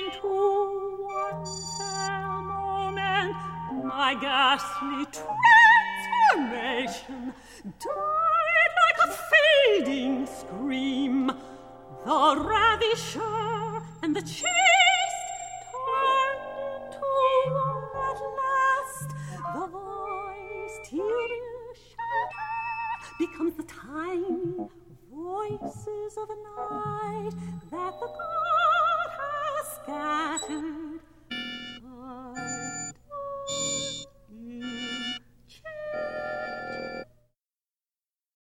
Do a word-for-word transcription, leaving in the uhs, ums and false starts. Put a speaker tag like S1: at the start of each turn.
S1: into one fell moment, my ghastly transformation died like a fading scream. The ravisher and the chaste turned into one at last. The voice till shattered becomes the tiny voices of a night that the